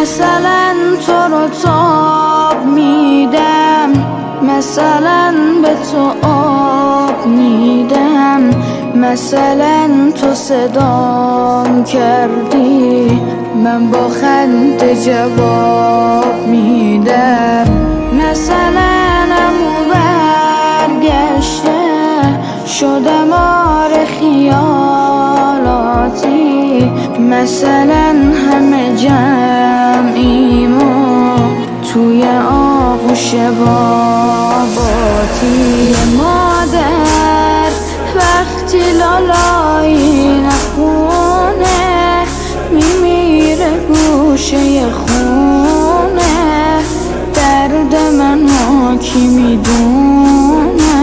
مثلا تو رو تاب میدم، مثلا به تو آب میدم، مثلا تو صدام کردی من با خنده جواب میدم، مثلا امو برگشته شدم آره خیالاتی، مثلا همه جمعیم و توی آغوش باباتی. مادر وقتی لالایی نخونه میمیره گوشه خونه، درد منو کی میدونه؟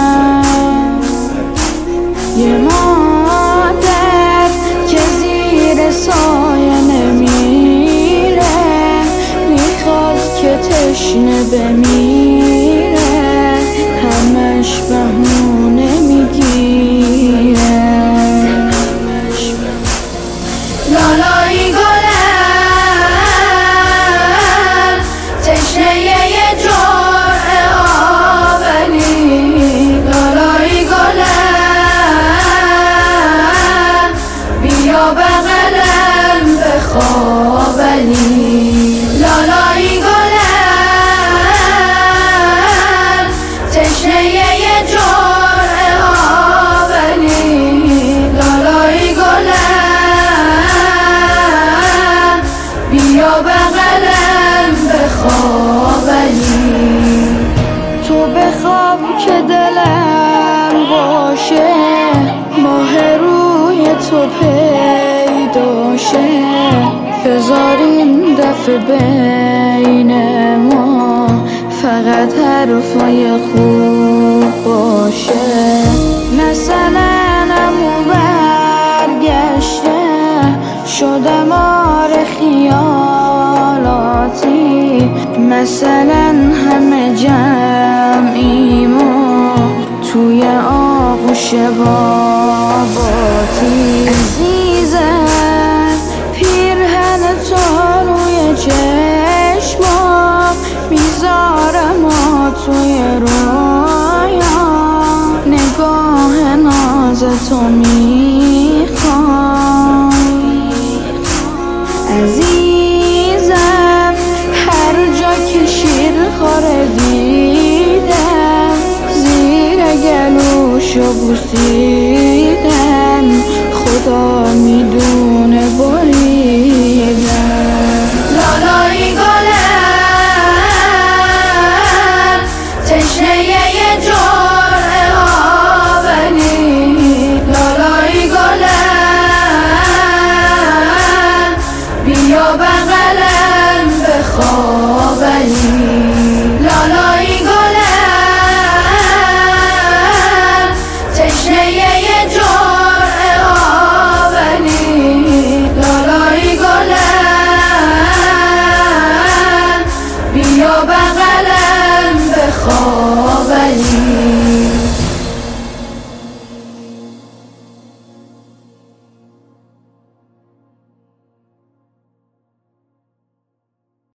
یه مادر که زیر سایه نمیره، میخواد که تشنه بمیره، همش بهونه میگیره. لالایی گلم تشنه یه جرعه آبلی، لالایی گلم بیا بغلم بخوابلی، لالایی گلم تشنه یه جرعه آبلی، لالایی گلم بیا بغلم بخوابلی. تو بخواب که دلم باشه، ماه روی تو پیداشه، بذار این دفعه بین ما فقط حرفای خوب باشه. مثلا امو برگشته شدم آره خیالاتی، مثلا همه جمعیم و توی آغوش باباتی. عزیزم پیرهن تو روی چشمام میذارم و توی رویا، نگاه ناز تو میخوام. عزیزم هر جا که شیر خوره دیدم، زیر گلوشو بوسیدم، خدا میدونه بریدم. لالایی گلم تشنه یه جرعه آبلی، لالایی گلم بیا بغلم بخوابلی، لالایی گلم تشنه یه جرعه آبلی، لالایی گلم بیا بغلم بخوابلی.